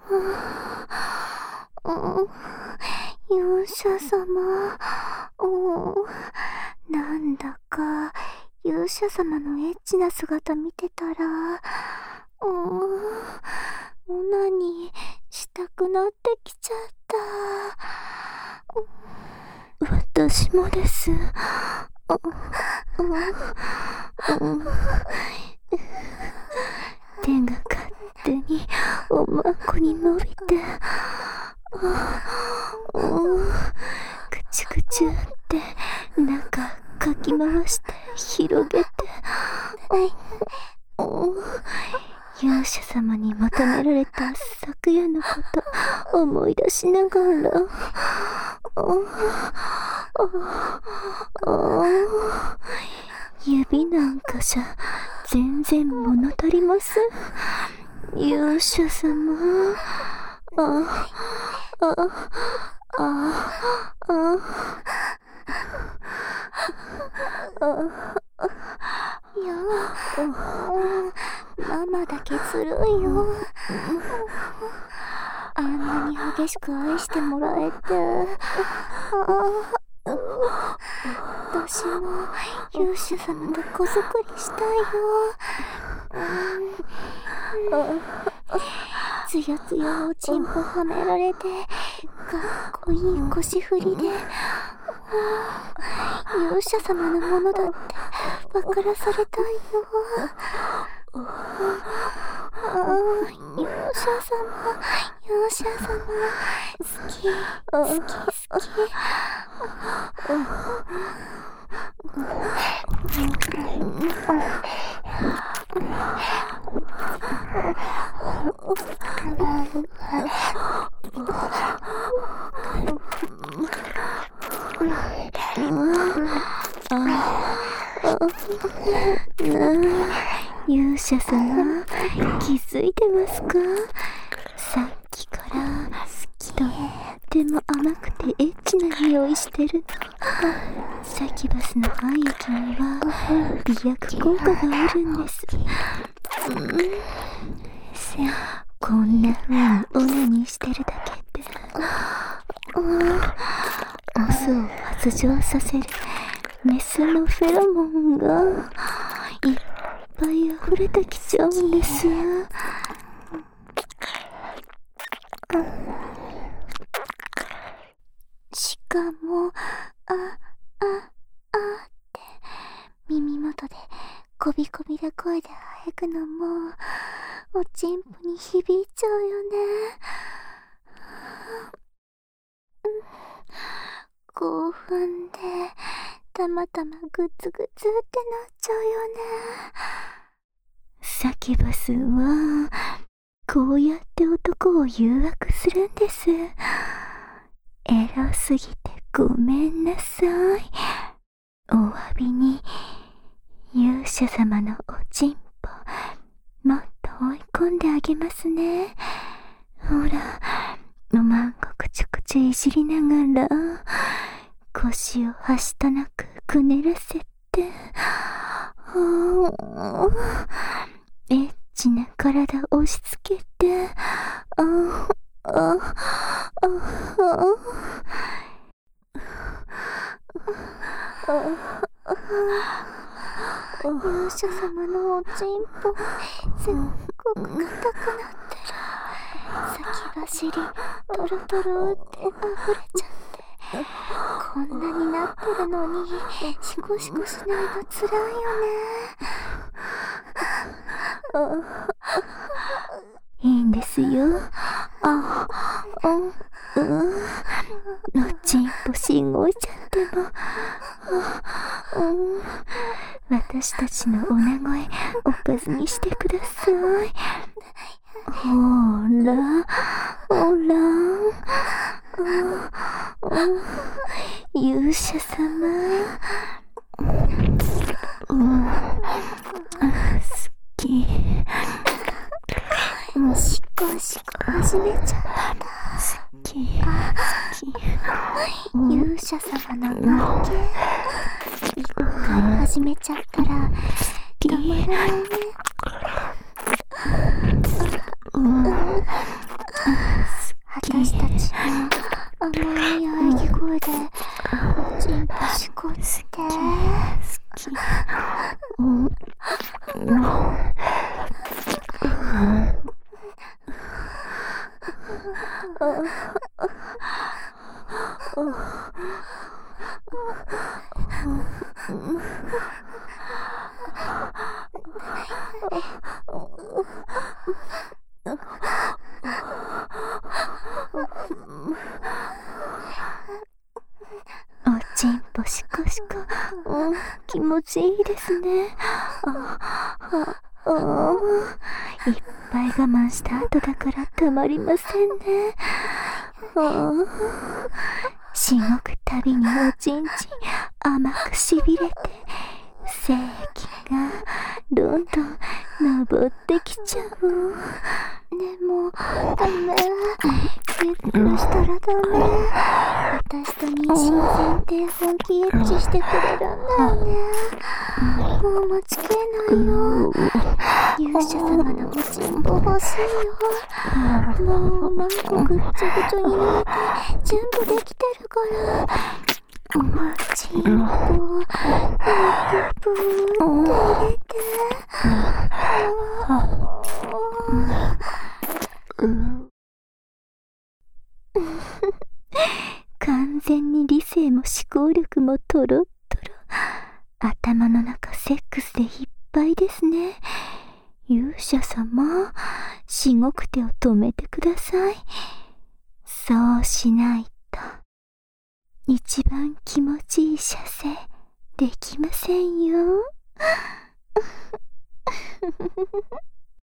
勇者様、なんだか勇者様のエッチな姿見てたら、オナニーしたくなってきちゃった。私もです。手が勝手におまんこに伸びて、くちゅくちゅって中かき回して広げて、勇者様に求められた昨夜のこと思い出しながら、指なんかじゃ全然物足りません。勇者様、いや、ママだけずるいよ。あんなに激しく愛してもらえて、私も勇者様と子作りしたいよ。つやつやおちんぽはめられて、かっこいい腰振りで、勇者様のものだって分からされたいよ。勇者様、勇者様、好き、好き、好き。勇者様、気づいてますか？さっきからとっても甘くてエッチな匂いしてるの。サキバスの愛液には美薬効果があるんです。こんな風にオナニーしてるだけで、オスを発情させるメスのフェロモンがいっぱい溢れてきちゃうんです。しかも、って耳元でこびこびな声で喘ぐのもおちんぽに響いちゃうよね。興奮でたまたまグツグツってなっちゃうよね。サキバスはこうやって男を誘惑するんです。エロすぎてごめんなさい。お詫びに勇者様のおちんぽもっと追い込んであげますね。ほら、おまんこくちょくちょいじりながら腰をはしたなくくねらせて、エッチな体押し付けて、勇者様のおちんぽすっごく硬くなってる。先走りトロトロって溢れちゃって、こんなになってるのにシコシコしないのつらいよね。いいんですよ。おちんぽしごいちゃっても、私たちのおな声おかずにしてください。ほらほら、勇者様、好き。しこしこ始めちゃった。好き。勇者様の関係一回始めちゃったら止まらないね。 おちんぽしこしこ、気持ちいいですね。いっぱい我慢した後だからたまりませんね。しごくたびにおちんちん甘くしびれて、精液がどんどん登ってきちゃう。でもダメ、キュッとしたらダメ。私と妊娠前提本気エッチしてくれるんだよね。もう待ちきれないよ。勇者様のおちんぽ欲しいよ。もうマンコぐっちゃぐちゃになって準備できてるから、おちんぽぷーって入れて。完全に理性も思考力もトロットロ。頭の中セックスでいっぱいですね。勇者様、しごく手を止めてください。そうしないと一番気持ちいい射精できませんよ。